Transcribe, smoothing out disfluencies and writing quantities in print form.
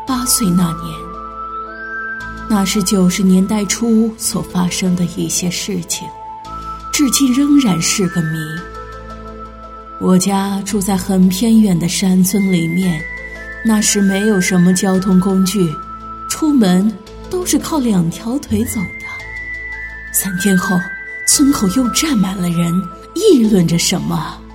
8岁那年，那是90年代初所发生的一些事情，至今仍然是个谜。我家住在很偏远的山村里面，那时没有什么交通工具，出门都是靠2条腿走的。3天后，村口又站满了人，议论着什么。